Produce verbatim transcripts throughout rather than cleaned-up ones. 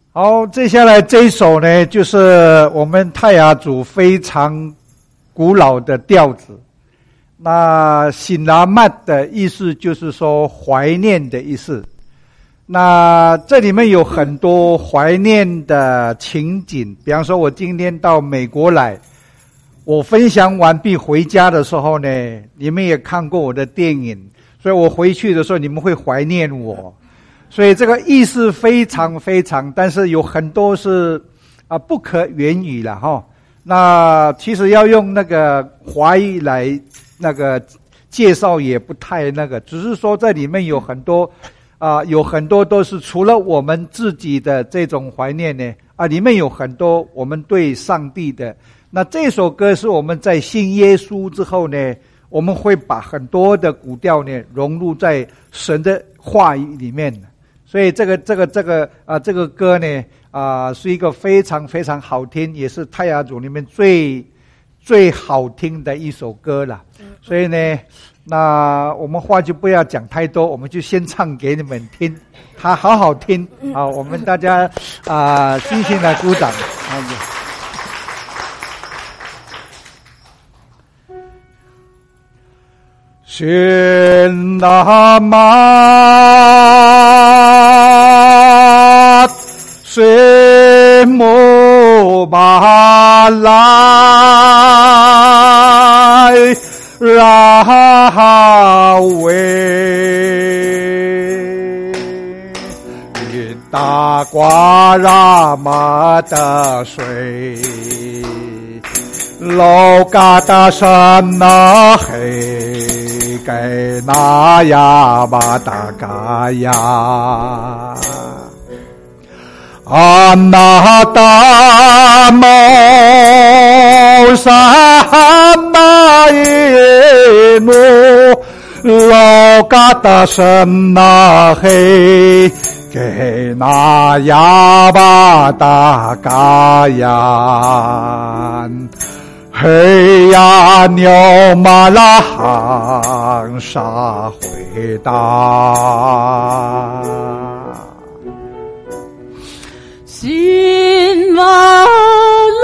好，接下来这一首呢，就是我们泰雅族非常古老的调子。那醒拉曼的意思就是说怀念的意思。那这里面有很多怀念的情景，比方说我今天到美国来，我分享完毕回家的时候呢，你们也看过我的电影，所以我回去的时候你们会怀念我。所以这个意思非常非常，但是有很多是啊不可言语了哈。那其实要用那个华语来那个介绍也不太那个，只是说在里面有很多啊，有很多都是除了我们自己的这种怀念呢啊，里面有很多我们对上帝的。那这首歌是我们在信耶稣之后呢，我们会把很多的古调呢融入在神的话语里面。所以这个这个这个啊这个歌呢啊是一个非常非常好听，也是泰雅族里面最最好听的一首歌了。所以呢，那我们话就不要讲太多，我们就先唱给你们听，它好好听啊！我们大家啊尽情的鼓掌。ရှင်နာမစေမောဘာ來ရာဝေ一大瓜拉玛的水老嘎达山那黑给那呀巴达嘎呀啊那达摩山那耶努老嘎达山那黑给那呀巴达嘎呀嘿呀，牛马拉行沙回答， 新马路，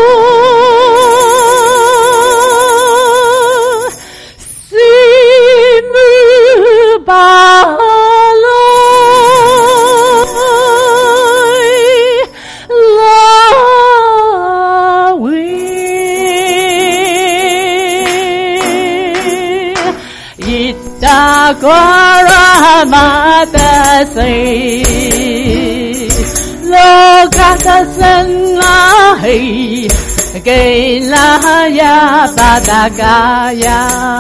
西木巴路。大瓜拉玛的水，罗嘎的森拉黑，给拉呀巴达嘎呀，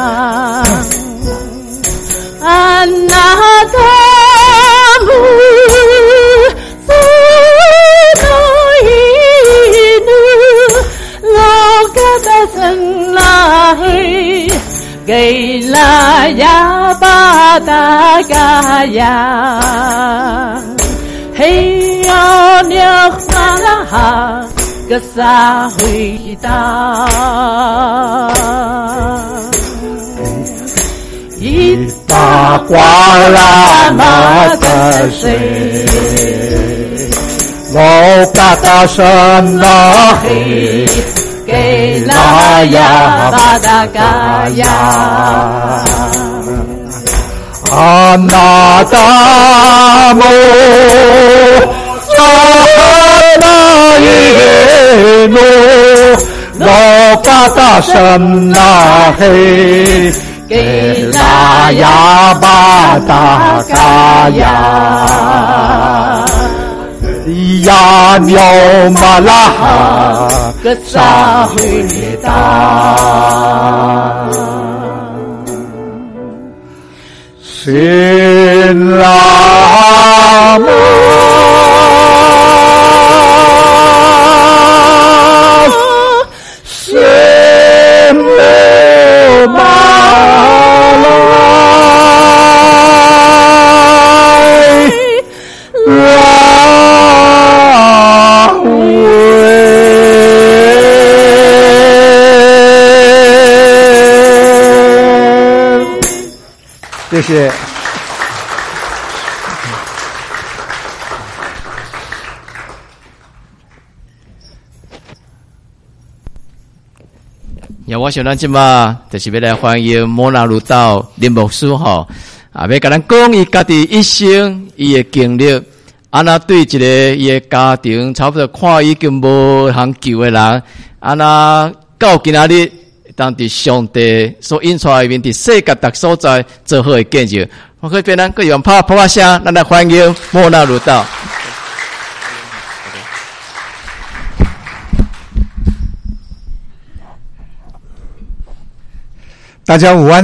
安那达姆苏诺伊努，罗嘎的森拉黑。给拉呀巴达嘎呀，嘿呀牛马拉哈个啥回答？一大瓜拉玛的水，老嘎达山那黑。给拉呀巴达嘎呀，阿那达摩萨那耶努，罗嘎达山那黑，给拉呀巴达嘎呀。呀牛马拉哈个啥回答？新拉玛新罗马谢谢。 呀，我想咱即马就是要来欢迎摩纳鲁道林牧师吼，啊，要甲咱讲伊家己一生伊的经历，啊，那对一个伊的家庭差不多看已经无通救的人，啊，那到今仔日当伫上帝所引出来面伫世界各所在做好的见证，我可以变咱各用拍拍声，咱来欢迎摩纳鲁道。 大家午安。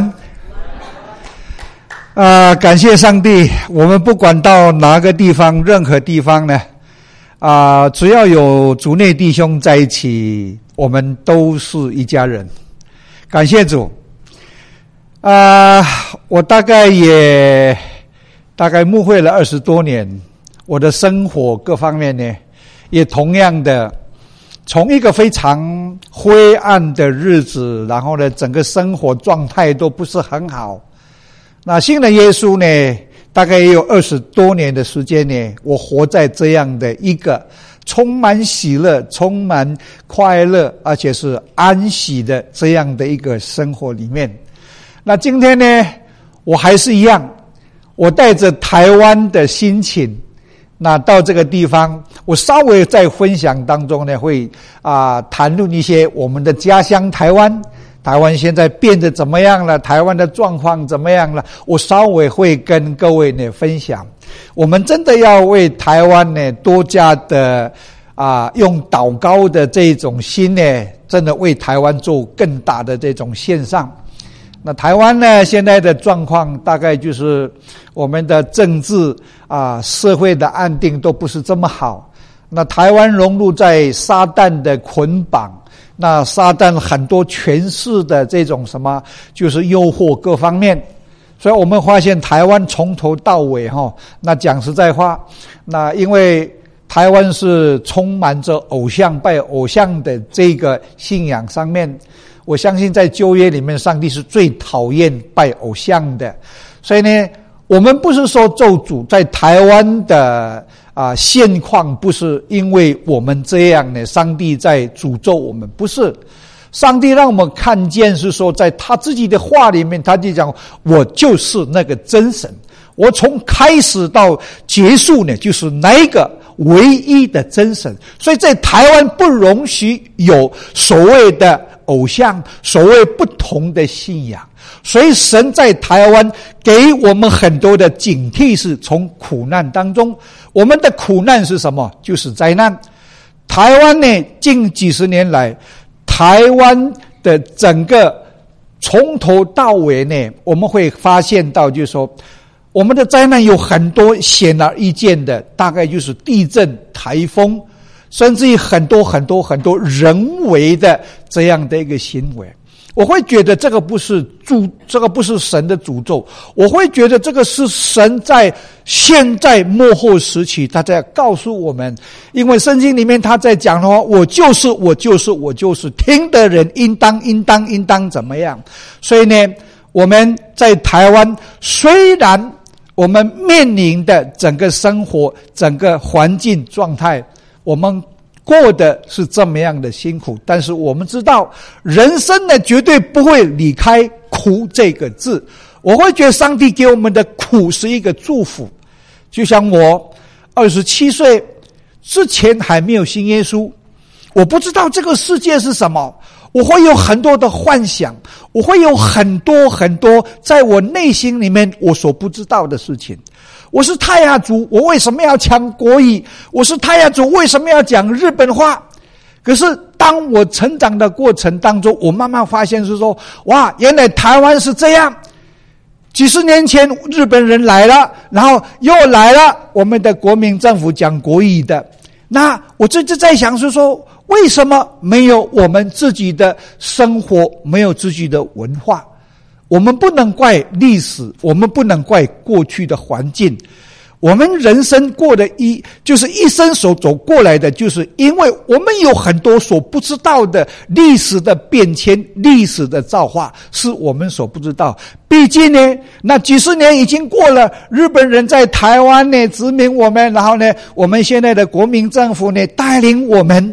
啊、呃，感谢上帝，我们不管到哪个地方，任何地方呢，啊、呃，只要有主内弟兄在一起，我们都是一家人。感谢主。啊、呃，我大概也大概牧会了二十多年，我的生活各方面呢，也同样的。从一个非常灰暗的日子，然后呢，整个生活状态都不是很好。那信了耶稣呢，大概也有二十多年的时间呢，我活在这样的一个充满喜乐、充满快乐，而且是安息的这样的一个生活里面。那今天呢，我还是一样，我带着台湾的心情。那到这个地方，我稍微在分享当中呢，会啊、呃、谈论一些我们的家乡台湾，台湾现在变得怎么样了？台湾的状况怎么样了？我稍微会跟各位呢分享。我们真的要为台湾呢多加的啊、呃、用祷告的这种心呢，真的为台湾做更大的这种献上。那台湾呢，现在的状况大概就是我们的政治啊、社会的安定都不是这么好。那台湾融入在撒旦的捆绑，那撒旦很多权势的这种什么，就是诱惑各方面。所以我们发现台湾从头到尾哈，那讲实在话，那因为台湾是充满着偶像拜偶像的这个信仰上面。我相信在旧约里面，上帝是最讨厌拜偶像的，所以呢，我们不是说咒诅在台湾的啊、呃、现况，不是因为我们这样呢，上帝在诅咒我们，不是。上帝让我们看见是说，在他自己的话里面，他就讲，我就是那个真神，我从开始到结束呢，就是那一个唯一的真神。所以在台湾不容许有所谓的偶像，所谓不同的信仰。所以神在台湾给我们很多的警惕，是从苦难当中。我们的苦难是什么？就是灾难。台湾呢，近几十年来，台湾的整个从头到尾呢，我们会发现到就是说，我们的灾难有很多显而易见的，大概就是地震、台风，甚至于很多很多很多人为的这样的一个行为。我会觉得这个不是诅，这个不是神的诅咒，我会觉得这个是神在现在末后时期，他在告诉我们，因为圣经里面他在讲的话，我就是我就是我就是听的人应当应当应当怎么样。所以呢，我们在台湾虽然我们面临的整个生活整个环境状态，我们过的是这么样的辛苦，但是我们知道人生呢绝对不会离开苦这个字。我会觉得上帝给我们的苦是一个祝福。就像我二十七岁之前还没有信耶稣，我不知道这个世界是什么，我会有很多的幻想，我会有很多很多在我内心里面我所不知道的事情。我是泰雅族，我为什么要讲国语？我是泰雅族，为什么要讲日本话？可是当我成长的过程当中，我慢慢发现是说，哇，原来台湾是这样。几十年前日本人来了，然后又来了我们的国民政府讲国语的。那我这就在想是说，为什么没有我们自己的生活，没有自己的文化？我们不能怪历史，我们不能怪过去的环境。我们人生过的一就是一生所走过来的，就是因为我们有很多所不知道的历史的变迁，历史的造化是我们所不知道。毕竟呢，那几十年已经过了，日本人在台湾呢殖民我们，然后呢，我们现在的国民政府呢带领我们，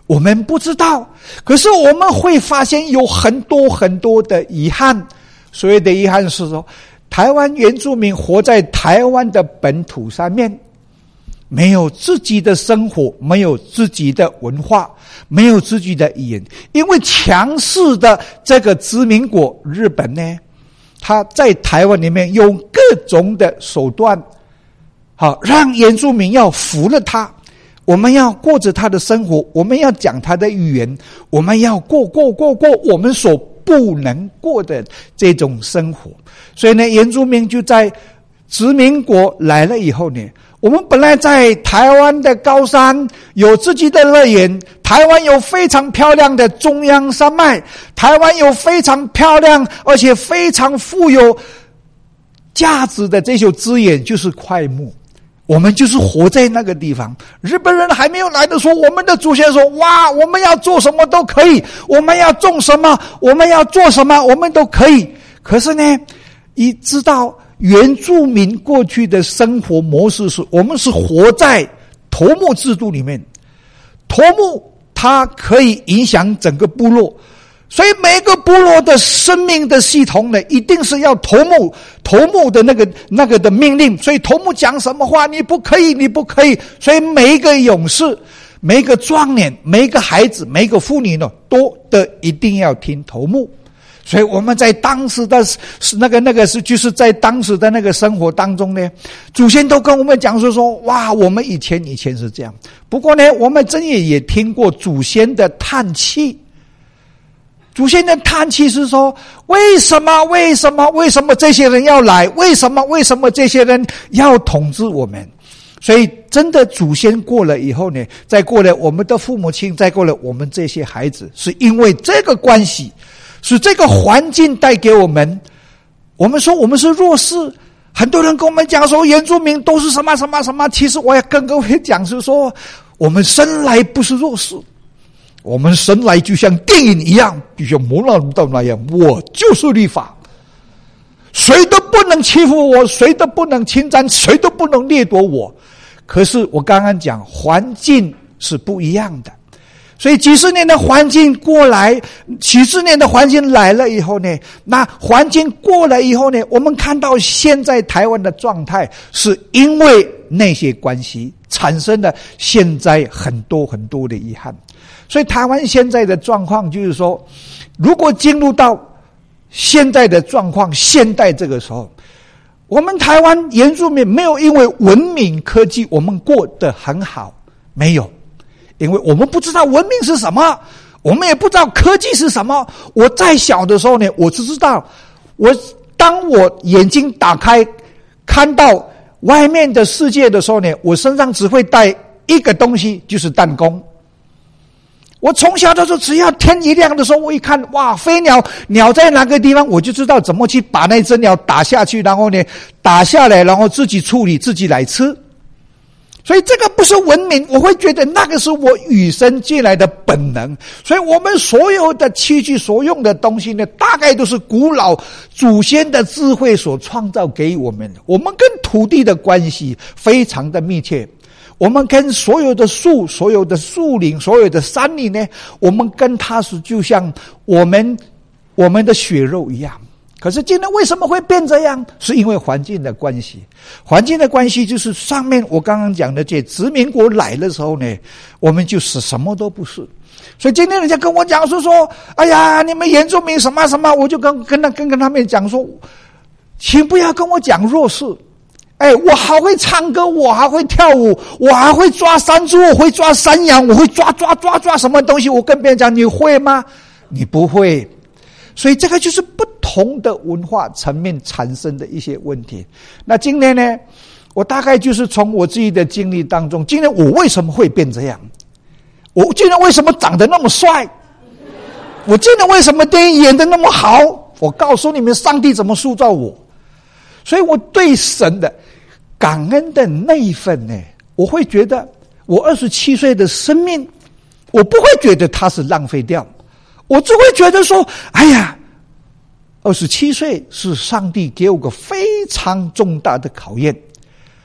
我们不知道，可是我们会发现有很多很多的遗憾。所谓的遗憾是说，台湾原住民活在台湾的本土上面，没有自己的生活，没有自己的文化，没有自己的语言，因为强势的这个殖民国日本呢，他在台湾里面用各种的手段，好让原住民要服了他，我们要过着他的生活，我们要讲他的语言，我们要过过过过我们所不能过的这种生活。所以呢，原住民就在殖民国来了以后呢，我们本来在台湾的高山有自己的乐园，台湾有非常漂亮的中央山脉，台湾有非常漂亮而且非常富有价值的这些资源，就是块木。我们就是活在那个地方。日本人还没有来的时候，我们的祖先说，哇，我们要做什么都可以，我们要种什么，我们要做什么，我们都可以。可是呢，一知道原住民过去的生活模式是，我们是活在头目制度里面，头目它可以影响整个部落，所以每个部落的生命的系统呢，一定是要头目头目的那个那个的命令，所以头目讲什么话你不可以你不可以，所以每一个勇士，每一个壮年，每一个孩子，每一个妇女呢，都的一定要听头目。所以我们在当时的那个那个是就是在当时的那个生活当中呢，祖先都跟我们讲说说，哇，我们以前以前是这样。不过呢，我们真也也听过祖先的叹气。祖先的叹气是说，为什么为什么为什么这些人要来，为什么为什么这些人要统治我们。所以真的祖先过了以后呢，再过了我们的父母亲，再过了我们这些孩子，是因为这个关系，是这个环境带给我们，我们说我们是弱势。很多人跟我们讲说原住民都是什么什么什么，其实我要跟各位讲是说，我们生来不是弱势，我们生来就像电影一样，就像摩纳鲁道那样，我就是律法，谁都不能欺负我，谁都不能侵占，谁都不能掠夺我。可是我刚刚讲环境是不一样的，所以几十年的环境过来，几十年的环境来了以后呢，那环境过了以后呢，我们看到现在台湾的状态，是因为那些关系产生了现在很多很多的遗憾。所以台湾现在的状况就是说，如果进入到现在的状况，现代这个时候，我们台湾原住民没有因为文明科技我们过得很好，没有，因为我们不知道文明是什么，我们也不知道科技是什么。我在小的时候呢，我只知道，我当我眼睛打开看到外面的世界的时候呢，我身上只会带一个东西，就是弹弓。我从小的时候，只要天一亮的时候，我一看，哇，飞鸟，鸟在哪个地方，我就知道怎么去把那只鸟打下去，然后呢，打下来，然后自己处理，自己来吃。所以这个不是文明，我会觉得那个是我与生俱来的本能。所以我们所有的器具所用的东西呢，大概都是古老祖先的智慧所创造给我们的。我们跟土地的关系非常的密切，我们跟所有的树、所有的树林、所有的山林呢，我们跟它是就像我们我们的血肉一样。可是今天为什么会变这样？是因为环境的关系。环境的关系就是上面我刚刚讲的，这殖民国来的时候呢，我们就是什么都不是。所以今天人家跟我讲说说，哎呀，你们原住民什么什么，我就跟跟他跟跟他们讲说，请不要跟我讲弱势。哎，我还会唱歌，我还会跳舞，我还会抓山猪，我会抓山羊，我会抓抓抓抓什么东西。我跟别人讲，你会吗？你不会。所以这个就是不同的文化层面产生的一些问题。那今天呢，我大概就是从我自己的经历当中，今天我为什么会变这样？我今天为什么长得那么帅？我今天为什么电影演得那么好？我告诉你们，上帝怎么塑造我。所以我对神的感恩的那一份呢，我会觉得我二十七岁的生命，我不会觉得它是浪费掉，我只会觉得说，哎呀，二十七岁是上帝给我个非常重大的考验。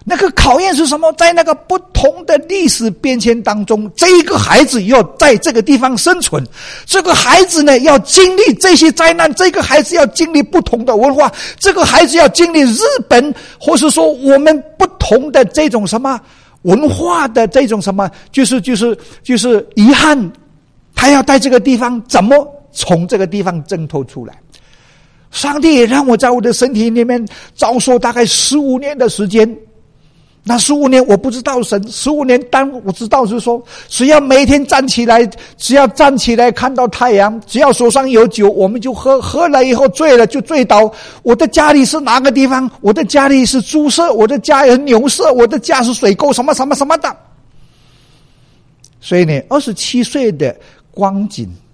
那个考验是什么？在那个不同的历史变迁当中，这一个孩子要在这个地方生存，这个孩子呢要经历这些灾难，这个孩子要经历不同的文化，这个孩子要经历日本或是说我们不同的这种什么文化的这种什么，就是就是就是遗憾，他要在这个地方怎么从这个地方挣脱出来。上帝也让我在我的身体里面遭受大概十五年的时间。那十五年我不知道神，十五年但我知道就是说，只要每天站起来，只要站起来看到太阳，只要手上有酒，我们就喝，喝了以后醉了就醉倒。我的家里是哪个地方？我的家里是猪舍，我的家有牛舍，我的家是水沟，什么什么什么的。所以呢，二十七岁的光景